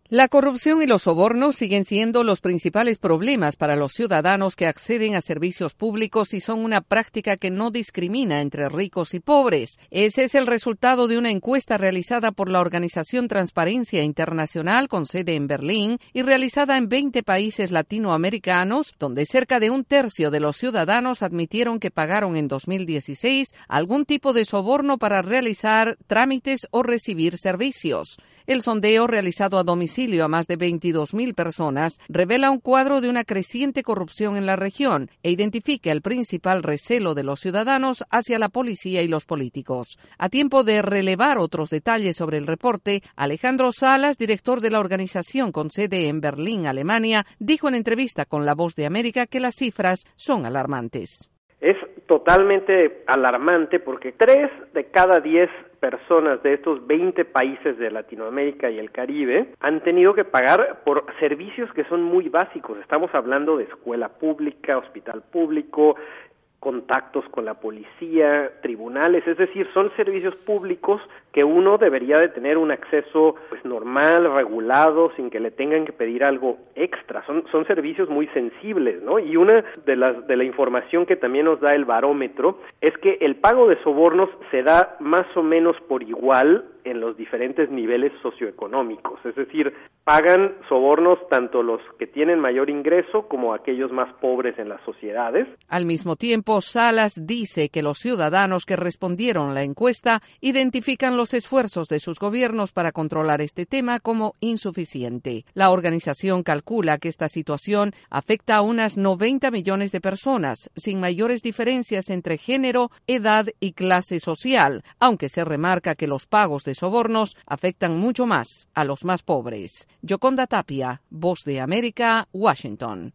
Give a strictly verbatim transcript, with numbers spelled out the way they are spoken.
La corrupción y los sobornos siguen siendo los principales problemas para los ciudadanos que acceden a servicios públicos y son una práctica que no discrimina entre ricos y pobres. Ese es el resultado de una encuesta realizada por la organización Transparencia Internacional con sede en Berlín y realizada en veinte países latinoamericanos, donde cerca de un tercio de los ciudadanos admitieron que pagaron en dos mil dieciséis algún tipo de soborno para realizar trámites o recibir servicios. El sondeo realizado a domicilio a más de veintidós mil personas revela un cuadro de una creciente corrupción en la región e identifica el principal recelo de los ciudadanos hacia la policía y los políticos. A tiempo de relevar otros detalles sobre el reporte, Alejandro Salas, director de la organización con sede en Berlín, Alemania, dijo en entrevista con La Voz de América que las cifras son alarmantes. Es totalmente alarmante porque tres de cada diez personas de estos veinte países de Latinoamérica y el Caribe han tenido que pagar por servicios que son muy básicos. Estamos hablando de escuela pública, hospital público, contactos con la policía, tribunales, es decir, son servicios públicos que uno debería de tener un acceso pues normal, regulado, sin que le tengan que pedir algo extra. Son son servicios muy sensibles, ¿no? Y una de las de la información que también nos da el barómetro es que el pago de sobornos se da más o menos por igual en los diferentes niveles socioeconómicos, es decir, pagan sobornos tanto los que tienen mayor ingreso como aquellos más pobres en las sociedades. Al mismo tiempo, Salas dice que los ciudadanos que respondieron a la encuesta identifican los esfuerzos de sus gobiernos para controlar este tema como insuficiente. La organización calcula que esta situación afecta a unas noventa millones de personas, sin mayores diferencias entre género, edad y clase social, aunque se remarca que los pagos de sobornos afectan mucho más a los más pobres. Yoconda Tapia, Voz de América, Washington.